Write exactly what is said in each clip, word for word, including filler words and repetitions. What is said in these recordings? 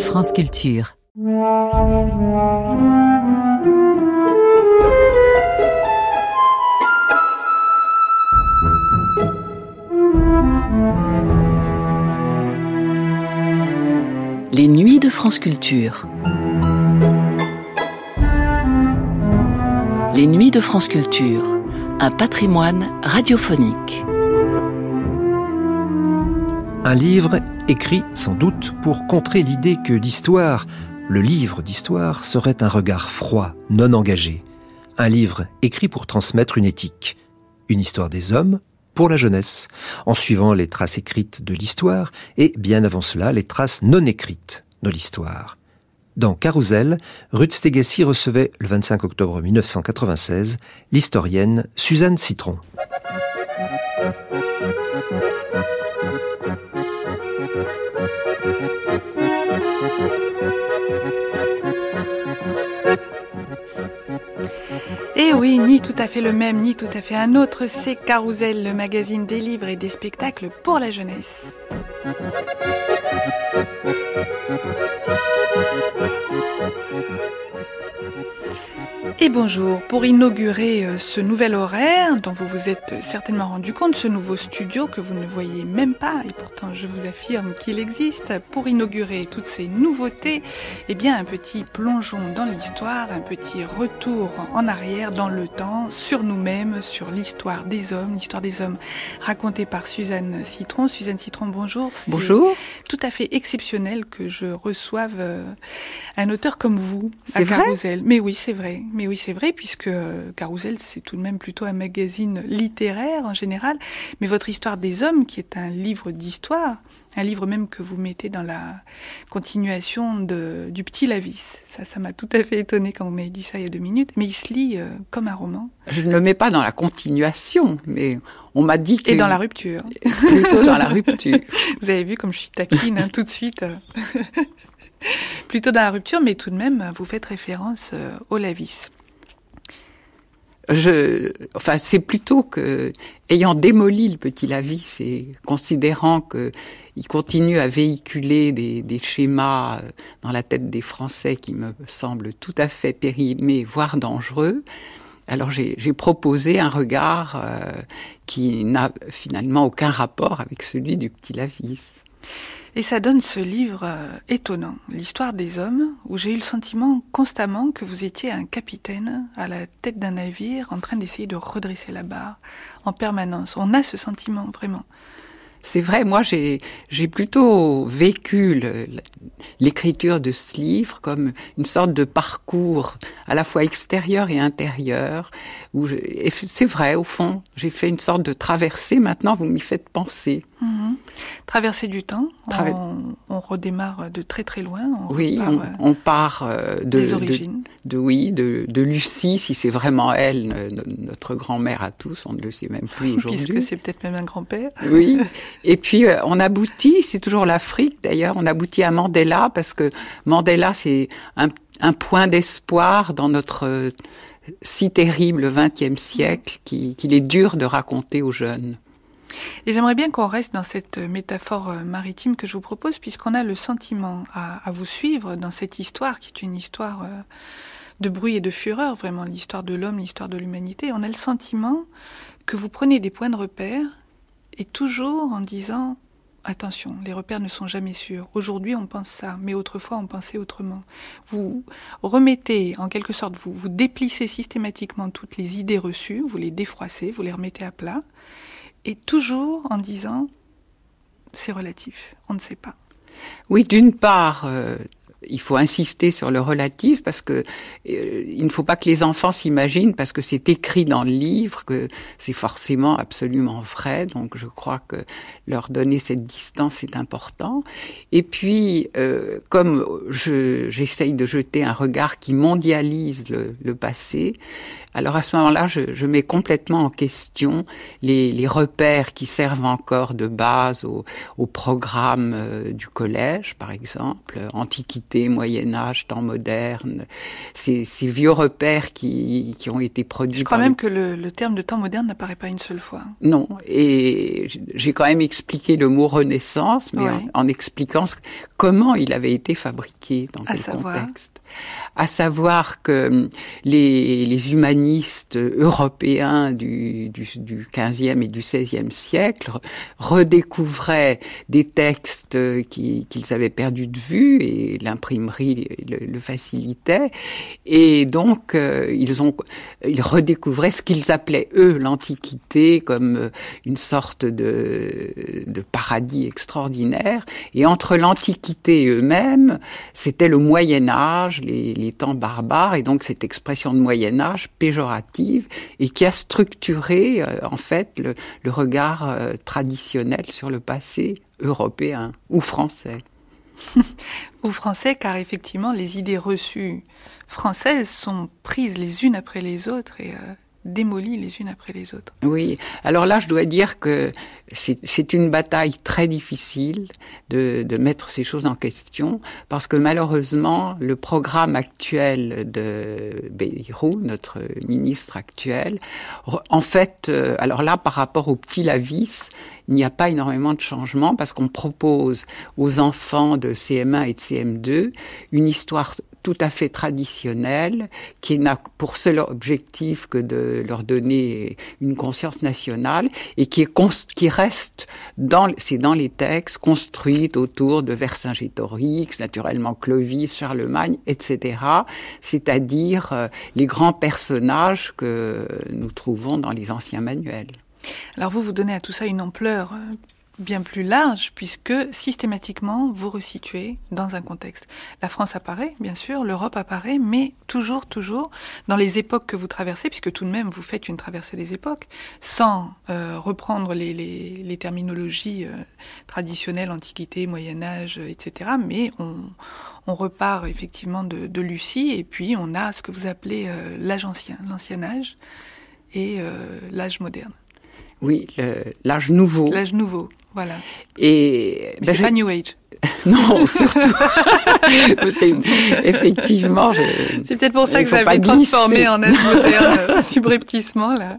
France Culture. Les nuits de France Culture. Les nuits de France Culture, un patrimoine radiophonique. Un livre écrit sans doute pour contrer l'idée que l'histoire, le livre d'histoire, serait un regard froid, non engagé. Un livre écrit pour transmettre une éthique, une histoire des hommes pour la jeunesse, en suivant les traces écrites de l'histoire et, bien avant cela, les traces non écrites de l'histoire. Dans Carousel, Ruth Stégassy recevait, le vingt-cinq octobre mille neuf cent quatre-vingt-seize, l'historienne Suzanne Citron. Et oui, ni tout à fait le même, ni tout à fait un autre, c'est Carousel, le magazine des livres et des spectacles pour la jeunesse. Et bonjour, pour inaugurer ce nouvel horaire dont vous vous êtes certainement rendu compte, ce nouveau studio que vous ne voyez même pas, et pourtant je vous affirme qu'il existe, pour inaugurer toutes ces nouveautés, eh bien un petit plongeon dans l'histoire, un petit retour en arrière dans le temps, sur nous-mêmes, sur l'histoire des hommes, l'histoire des hommes racontée par Suzanne Citron. Suzanne Citron, bonjour. C'est bonjour. Tout à fait exceptionnel que je reçoive un auteur comme vous c'est à vrai Carousel. Mais oui, c'est vrai. Mais oui, c'est vrai, puisque euh, Carousel, c'est tout de même plutôt un magazine littéraire en général. Mais votre Histoire des hommes, qui est un livre d'histoire, un livre même que vous mettez dans la continuation de, du Petit Lavis. Ça, ça m'a tout à fait étonné quand vous m'avez dit ça il y a deux minutes. Mais il se lit euh, comme un roman. Je ne le mets pas dans la continuation, mais on m'a dit que... Et dans la rupture. Plutôt dans la rupture. Vous avez vu comme je suis taquine hein, tout de suite. Plutôt dans la rupture, mais tout de même, vous faites référence euh, au Lavis. Je, enfin, c'est plutôt que, ayant démoli le Petit Lavis et considérant que il continue à véhiculer des, des schémas dans la tête des Français qui me semblent tout à fait périmés, voire dangereux, alors j'ai, j'ai proposé un regard euh, qui n'a finalement aucun rapport avec celui du Petit Lavis. Et ça donne ce livre euh, étonnant, l'Histoire des hommes, où j'ai eu le sentiment constamment que vous étiez un capitaine à la tête d'un navire en train d'essayer de redresser la barre en permanence. On a ce sentiment, vraiment. C'est vrai, moi j'ai, j'ai plutôt vécu le, l'écriture de ce livre comme une sorte de parcours à la fois extérieur et intérieur. Où je, et c'est vrai, au fond, j'ai fait une sorte de traversée, maintenant vous m'y faites penser. Mmh. Traversée du temps, Traver... on, on redémarre de très très loin. On oui, repart, on, on part euh, de, des origines. De, de, oui, de, de Lucie, si c'est vraiment elle, notre grand-mère à tous, on ne le sait même plus aujourd'hui. Puisque c'est peut-être même un grand-père. Oui, et puis euh, on aboutit, c'est toujours l'Afrique d'ailleurs, on aboutit à Mandela, parce que Mandela c'est un, un point d'espoir dans notre euh, si terrible vingtième siècle qui, qu'il est dur de raconter aux jeunes. Et j'aimerais bien qu'on reste dans cette métaphore maritime que je vous propose, puisqu'on a le sentiment à, à vous suivre dans cette histoire, qui est une histoire euh, de bruit et de fureur, vraiment l'histoire de l'homme, l'histoire de l'humanité. On a le sentiment que vous prenez des points de repère, et toujours en disant « Attention, les repères ne sont jamais sûrs. Aujourd'hui, on pense ça, mais autrefois, on pensait autrement. » Vous remettez, en quelque sorte, vous, vous déplissez systématiquement toutes les idées reçues, vous les défroissez, vous les remettez à plat, et toujours en disant « c'est relatif, on ne sait pas ». Oui, d'une part, euh, il faut insister sur le relatif parce que euh, il ne faut pas que les enfants s'imaginent, parce que c'est écrit dans le livre, que c'est forcément absolument vrai. Donc je crois que leur donner cette distance est important. Et puis, euh, comme je, j'essaye de jeter un regard qui mondialise le, le passé, Alors à ce moment-là, je, je mets complètement en question les, les repères qui servent encore de base au, au programme euh, du collège, par exemple, Antiquité, Moyen-Âge, temps moderne, ces, ces vieux repères qui, qui ont été produits. Je crois par même les... que le, le terme de temps moderne n'apparaît pas une seule fois. Non, et j'ai quand même expliqué le mot Renaissance, mais ouais. en, en expliquant comment il avait été fabriqué, dans à quel savoir... contexte. À savoir que les, les humanistes européens du, du, du quinzième et du seizième siècle redécouvraient des textes qui, qu'ils avaient perdus de vue, et l'imprimerie le, le facilitait, et donc euh, ils, ont, ils redécouvraient ce qu'ils appelaient, eux, l'Antiquité, comme une sorte de, de paradis extraordinaire, et entre l'Antiquité eux-mêmes, c'était le Moyen-Âge, les, les temps barbares, et donc cette expression de Moyen-Âge péjorative, et qui a structuré, euh, en fait, le, le regard euh, traditionnel sur le passé européen ou français. Ou français, car effectivement, les idées reçues françaises sont prises les unes après les autres et... Euh... démolies les unes après les autres. Oui, alors là, je dois dire que c'est, c'est une bataille très difficile de, de mettre ces choses en question, parce que malheureusement, le programme actuel de Bayrou, notre ministre actuel, en fait, euh, alors là, par rapport au petit Lavis, il n'y a pas énormément de changements, parce qu'on propose aux enfants de C M un et de C M deux une histoire tout à fait traditionnelle, qui n'a pour seul objectif que de leur donner une conscience nationale, et qui, est const- qui reste, dans, c'est dans les textes, construite autour de Vercingétorix, naturellement Clovis, Charlemagne, et cetera, c'est-à-dire euh, les grands personnages que nous trouvons dans les anciens manuels. Alors vous, vous donnez à tout ça une ampleur euh, bien plus large, puisque systématiquement, vous resituez dans un contexte. La France apparaît, bien sûr, l'Europe apparaît, mais toujours, toujours, dans les époques que vous traversez, puisque tout de même, vous faites une traversée des époques, sans euh, reprendre les, les, les terminologies euh, traditionnelles, Antiquité, Moyen-Âge, et cetera, mais on, on repart effectivement de, de Lucie, et puis on a ce que vous appelez euh, l'âge ancien, l'ancien âge, et euh, l'âge moderne. Oui, le, l'âge nouveau. L'âge nouveau, voilà. Et mais ben c'est je... pas New Age. Non, surtout. c'est, effectivement, je... c'est peut-être pour ça que vous avez transformé en âge moderne subrepticement là.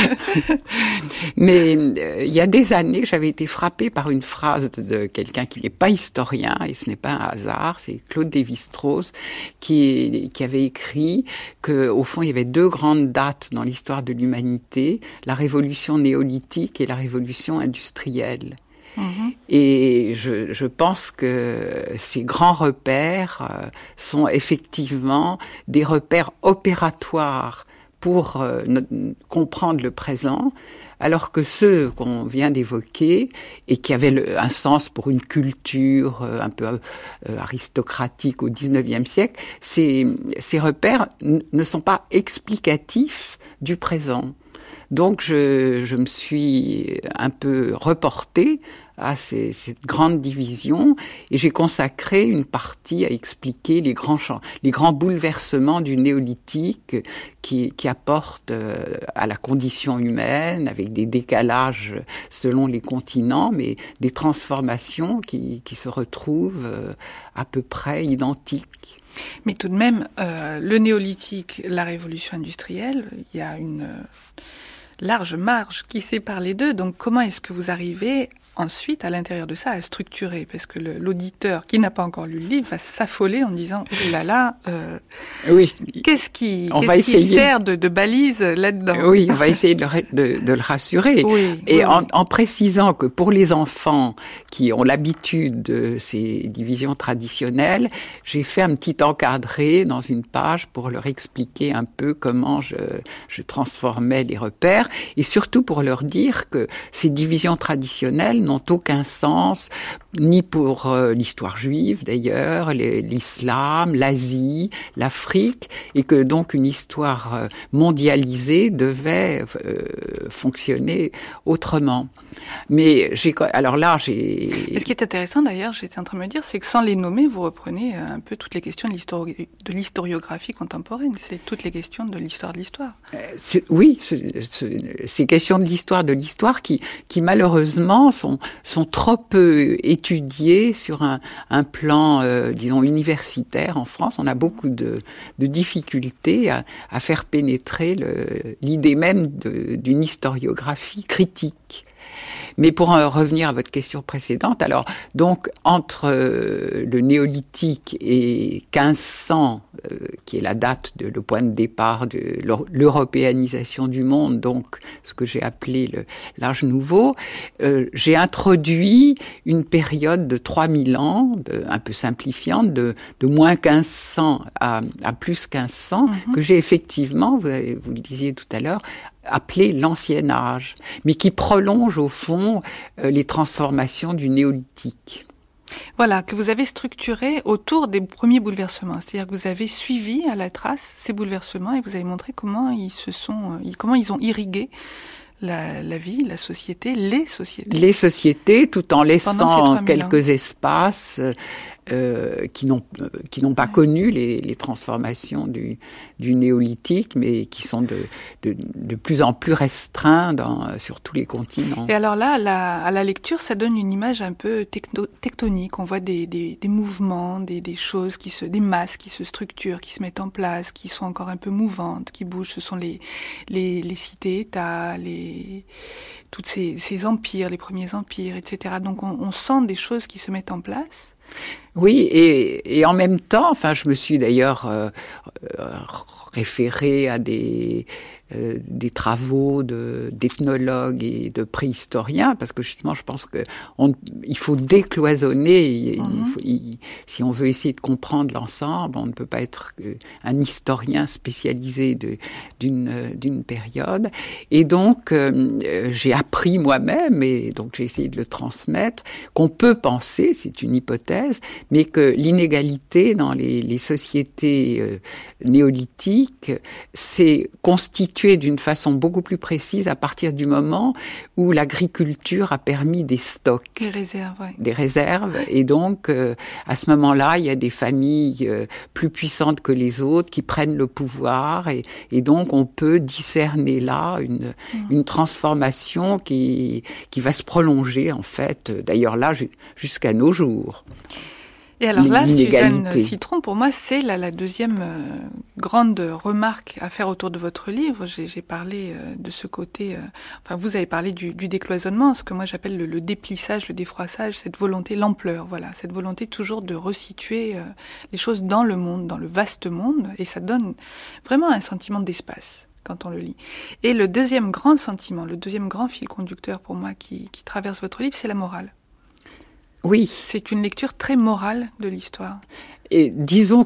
Mais euh, il y a des années, j'avais été frappée par une phrase de quelqu'un qui n'est pas historien, et ce n'est pas un hasard, c'est Claude Lévi-Strauss, qui, qui avait écrit que, au fond, il y avait deux grandes dates dans l'histoire de l'humanité, la révolution néolithique et la révolution industrielle. Mmh. Et je, je pense que ces grands repères euh, sont effectivement des repères opératoires pour euh, no- comprendre le présent, alors que ceux qu'on vient d'évoquer et qui avaient le, un sens pour une culture euh, un peu euh, aristocratique au dix-neuvième siècle, ces, ces repères n- ne sont pas explicatifs du présent. Donc je, je me suis un peu reportée à ces, cette grande division, et j'ai consacré une partie à expliquer les grands, les grands bouleversements du néolithique qui, qui apportent à la condition humaine, avec des décalages selon les continents, mais des transformations qui, qui se retrouvent à peu près identiques. Mais tout de même, euh, le néolithique, la révolution industrielle, il y a une euh, large marge qui sépare les deux. Donc comment est-ce que vous arrivez ensuite, à l'intérieur de ça, à structurer? Parce que le, l'auditeur qui n'a pas encore lu le livre va s'affoler en disant « Oh là là, euh, oui. qu'est-ce qui, on qu'est-ce va qui essayer. sert de, de balise là-dedans ?» Oui, on va essayer de le, de, de le rassurer. Oui, Et oui, en, oui. en précisant que pour les enfants qui ont l'habitude de ces divisions traditionnelles, j'ai fait un petit encadré dans une page pour leur expliquer un peu comment je, je transformais les repères, et surtout pour leur dire que ces divisions traditionnelles n'ont aucun sens ni pour euh, l'histoire juive d'ailleurs, les, l'islam, l'Asie, l'Afrique, et que donc une histoire mondialisée devait euh, fonctionner autrement. Mais j'ai, alors là, j'ai... Et ce qui est intéressant d'ailleurs, j'étais en train de me dire, c'est que sans les nommer, vous reprenez un peu toutes les questions de, l'histori- de l'historiographie contemporaine. C'est toutes les questions de l'histoire de l'histoire. Euh, c'est, oui, c'est, c'est, ces questions de l'histoire de l'histoire qui, qui malheureusement sont, sont trop peu étudiées sur un, un plan, euh, disons, universitaire en France. On a beaucoup de, de difficultés à, à faire pénétrer le, l'idée même de, d'une historiographie critique. Mais pour en revenir à votre question précédente, alors donc entre euh, le néolithique et quinze cents, euh, qui est la date, de, le point de départ de l'européanisation du monde, donc ce que j'ai appelé le, l'âge nouveau, euh, j'ai introduit une période de trois mille ans, de, un peu simplifiante, de, de moins quinze cents à, à plus quinze cents, mm-hmm. que j'ai effectivement, vous, avez, vous le disiez tout à l'heure, appelé l'ancien âge, mais qui prolonge au fond euh, les transformations du néolithique. Voilà, que vous avez structuré autour des premiers bouleversements, c'est-à-dire que vous avez suivi à la trace ces bouleversements et vous avez montré comment ils se sont, comment ils ont irrigué la, la vie, la société, les sociétés. Les sociétés, tout en laissant quelques espaces euh, qui n'ont qui n'ont pas ouais. connu les, les transformations du, du néolithique, mais qui sont de, de, de plus en plus restreints dans, sur tous les continents. Et alors là, à la, à la lecture, ça donne une image un peu techno, tectonique. On voit des, des, des mouvements, des, des choses, qui se, des masses qui se structurent, qui se mettent en place, qui sont encore un peu mouvantes, qui bougent. Ce sont les, les, les cités-États, les, toutes ces, ces empires, les premiers empires, et cetera. Donc on, on sent des choses qui se mettent en place. Oui, et, et en même temps, enfin, je me suis d'ailleurs euh, référée à des, euh, des travaux de, d'ethnologues et de préhistoriens, parce que justement, je pense que on, il faut décloisonner. Il, mm-hmm. il faut, il, si on veut essayer de comprendre l'ensemble, on ne peut pas être un historien spécialisé de, d'une, d'une période. Et donc, euh, j'ai appris moi-même, et donc j'ai essayé de le transmettre, qu'on peut penser, c'est une hypothèse, mais que l'inégalité dans les, les sociétés euh, néolithiques s'est constituée d'une façon beaucoup plus précise à partir du moment où l'agriculture a permis des stocks. Des réserves, oui. Des réserves. Et donc, euh, à ce moment-là, il y a des familles euh, plus puissantes que les autres qui prennent le pouvoir. Et, et donc, on peut discerner là une, mmh. une transformation qui, qui va se prolonger, en fait, d'ailleurs là, jusqu'à nos jours. Et alors là, Suzanne Citron, pour moi, c'est la, la deuxième euh, grande remarque à faire autour de votre livre. J'ai, j'ai parlé euh, de ce côté, euh, enfin vous avez parlé du, du décloisonnement, ce que moi j'appelle le, le déplissage, le défroissage, cette volonté, l'ampleur, voilà, cette volonté toujours de resituer euh, les choses dans le monde, dans le vaste monde, et ça donne vraiment un sentiment d'espace quand on le lit. Et le deuxième grand sentiment, le deuxième grand fil conducteur pour moi qui, qui traverse votre livre, c'est la morale. Oui. C'est une lecture très morale de l'histoire. Et disons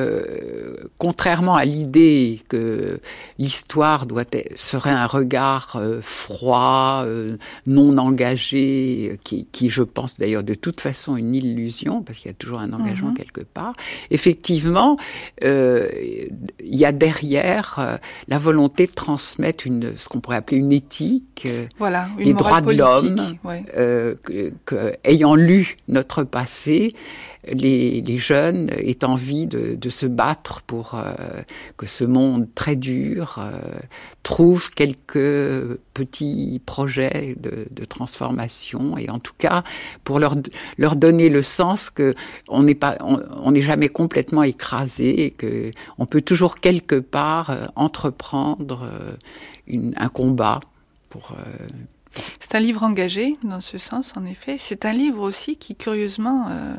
que, contrairement à l'idée que l'histoire doit être, serait un regard euh, froid, euh, non engagé, qui, qui, je pense d'ailleurs de toute façon une illusion, parce qu'il y a toujours un engagement mm-hmm. quelque part, effectivement, euh, il y a derrière euh, la volonté de transmettre une, ce qu'on pourrait appeler une éthique, euh, voilà, une les droits politique, de l'homme, ouais. euh, que, que, ayant lu notre passé, Les, les jeunes aient envie de, de se battre pour euh, que ce monde très dur euh, trouve quelques petits projets de, de transformation, et en tout cas pour leur, leur donner le sens qu'on n'est pas, on n'est jamais complètement écrasé, et qu'on peut toujours quelque part euh, entreprendre euh, une, un combat pour... Euh, C'est un livre engagé, dans ce sens, en effet. C'est un livre aussi qui, curieusement, euh,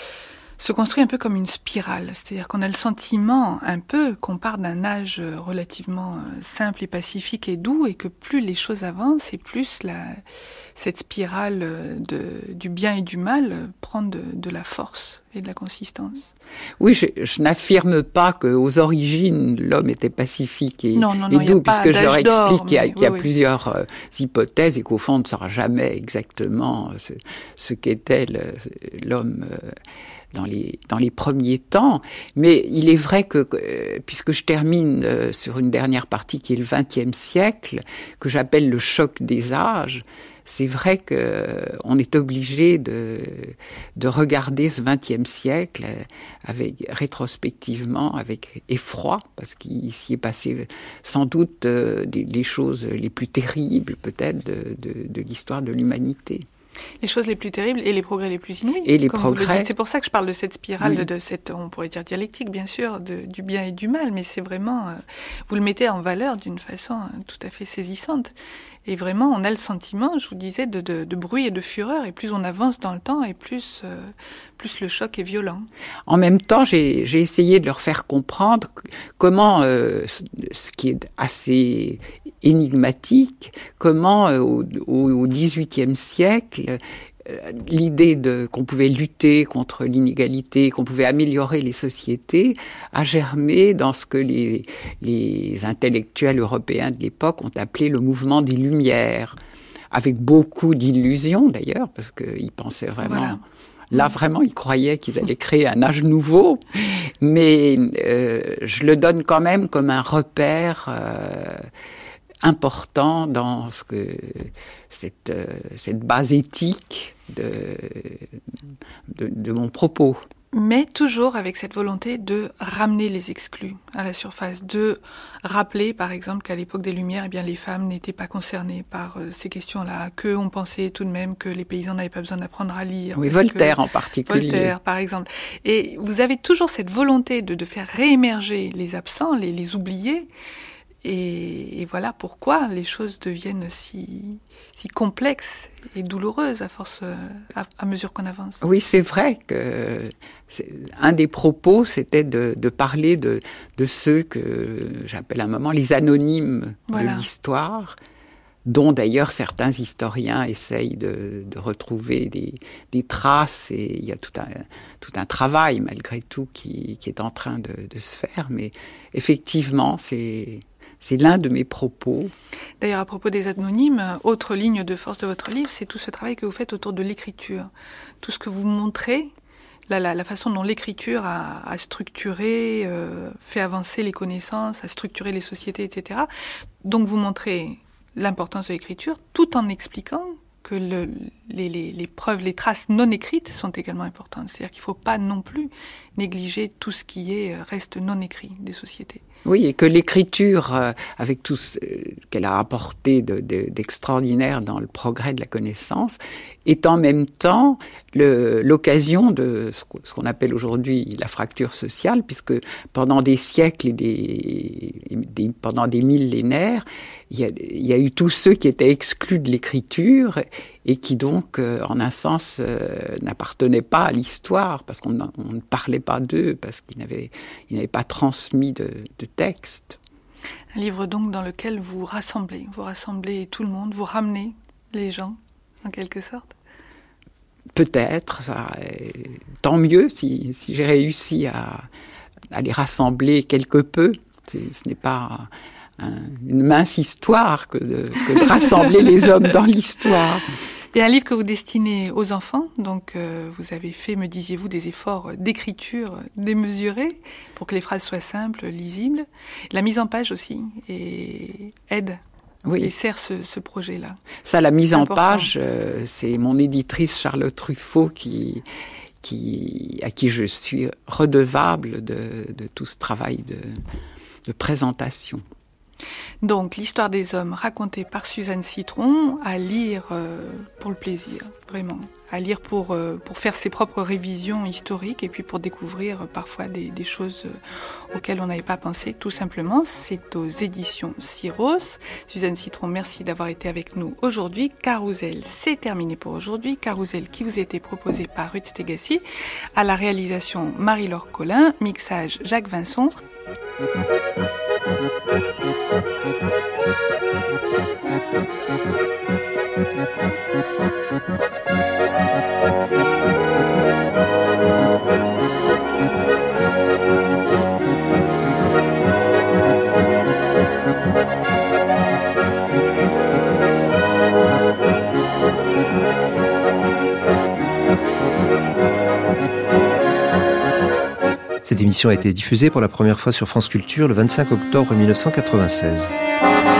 se construit un peu comme une spirale. C'est-à-dire qu'on a le sentiment, un peu, qu'on part d'un âge relativement euh, simple et pacifique et doux, et que plus les choses avancent, et plus la, cette spirale de, du bien et du mal prend de, de la force. et de la consistance. Oui, je, je n'affirme pas qu'aux origines, l'homme était pacifique et, non, non, non, et doux, puisque je leur explique qu'il y a, mais, qu'il y a oui, plusieurs euh, hypothèses et qu'au fond, on ne saura jamais exactement ce, ce qu'était le, l'homme euh, dans les, dans les premiers temps. Mais il est vrai que, euh, puisque je termine euh, sur une dernière partie qui est le vingtième siècle, que j'appelle le choc des âges, c'est vrai qu'on est obligé de, de regarder ce vingtième siècle avec, rétrospectivement avec effroi, parce qu'il s'y est passé sans doute euh, des, les choses les plus terribles peut-être de, de, de l'histoire de l'humanité. Les choses les plus terribles et les progrès les plus inouïs. Et les comme progrès. Vous le dites. C'est pour ça que je parle de cette spirale, oui. de cette, on pourrait dire dialectique bien sûr, de, du bien et du mal, mais c'est vraiment, euh, vous le mettez en valeur d'une façon euh, tout à fait saisissante. Et vraiment, on a le sentiment, je vous disais, de, de, de bruit et de fureur. Et plus on avance dans le temps, et plus, euh, plus le choc est violent. En même temps, j'ai, j'ai essayé de leur faire comprendre comment, euh, ce qui est assez énigmatique, comment euh, au, au dix-huitième siècle, l'idée de, qu'on pouvait lutter contre l'inégalité, qu'on pouvait améliorer les sociétés, a germé dans ce que les, les intellectuels européens de l'époque ont appelé le mouvement des Lumières, avec beaucoup d'illusions d'ailleurs, parce qu'ils pensaient vraiment... Voilà. Là, vraiment, ils croyaient qu'ils allaient créer un âge nouveau, mais euh, je le donne quand même comme un repère... Euh, important dans ce que cette, euh, cette base éthique de, de, de mon propos. Mais toujours avec cette volonté de ramener les exclus à la surface, de rappeler par exemple qu'à l'époque des Lumières, eh bien, les femmes n'étaient pas concernées par euh, ces questions-là, qu'on pensait tout de même que les paysans n'avaient pas besoin d'apprendre à lire. Oui, Voltaire que, en particulier. Voltaire par exemple. Et vous avez toujours cette volonté de, de faire réémerger les absents, les, les oubliés. Et, et voilà pourquoi les choses deviennent si, si complexes et douloureuses à force, à, à mesure qu'on avance. Oui, c'est vrai que c'est, un des propos, c'était de, de parler de, de ceux que j'appelle à un moment les anonymes voilà. de l'histoire, dont d'ailleurs certains historiens essayent de, de retrouver des, des traces, et il y a tout un, tout un travail malgré tout qui, qui est en train de, de se faire, mais effectivement, c'est... C'est l'un de mes propos. D'ailleurs, à propos des anonymes, autre ligne de force de votre livre, c'est tout ce travail que vous faites autour de l'écriture. Tout ce que vous montrez, la, la, la façon dont l'écriture a, a structuré, euh, fait avancer les connaissances, a structuré les sociétés, et cetera. Donc vous montrez l'importance de l'écriture, tout en expliquant que le, les, les, les preuves, les traces non écrites sont également importantes. C'est-à-dire qu'il ne faut pas non plus négliger tout ce qui est, reste non écrit des sociétés. Oui, et que l'écriture, euh, avec tout ce qu'elle a apporté de, de, d'extraordinaire dans le progrès de la connaissance, est en même temps le, l'occasion de ce qu'on appelle aujourd'hui la fracture sociale, puisque pendant des siècles et des, des, pendant des millénaires, il y, a, il y a eu tous ceux qui étaient exclus de l'écriture et qui donc, euh, en un sens, euh, n'appartenaient pas à l'histoire, parce qu'on on ne parlait pas d'eux, parce qu'ils n'avaient, ils n'avaient pas transmis de, de texte. Un livre donc dans lequel vous rassemblez, vous rassemblez tout le monde, vous ramenez les gens, en quelque sorte. Peut-être, ça, tant mieux si, si j'ai réussi à, à les rassembler quelque peu. C'est, ce n'est pas un, une mince histoire que de, que de rassembler les hommes dans l'histoire. Et un livre que vous destinez aux enfants, donc euh, vous avez fait, me disiez-vous, des efforts d'écriture démesurés pour que les phrases soient simples, lisibles. La mise en page aussi et aide. Oui. Et sert ce, ce projet-là. Ça, la mise en page, euh, c'est mon éditrice Charlotte Truffaut qui, qui, à qui je suis redevable de, de tout ce travail de, de présentation. Donc, l'histoire des hommes racontée par Suzanne Citron, à lire euh, pour le plaisir, vraiment. À lire pour, euh, pour faire ses propres révisions historiques et puis pour découvrir euh, parfois des, des choses euh, auxquelles on n'avait pas pensé, tout simplement. C'est aux éditions Syros. Suzanne Citron, merci d'avoir été avec nous aujourd'hui. Carousel, c'est terminé pour aujourd'hui. Carousel qui vous a été proposé par Ruth Stegassi. À la réalisation, Marie-Laure Collin. Mixage, Jacques Vincent. Thank you. Cette émission a été diffusée pour la première fois sur France Culture le vingt-cinq octobre mille neuf cent quatre-vingt-seize.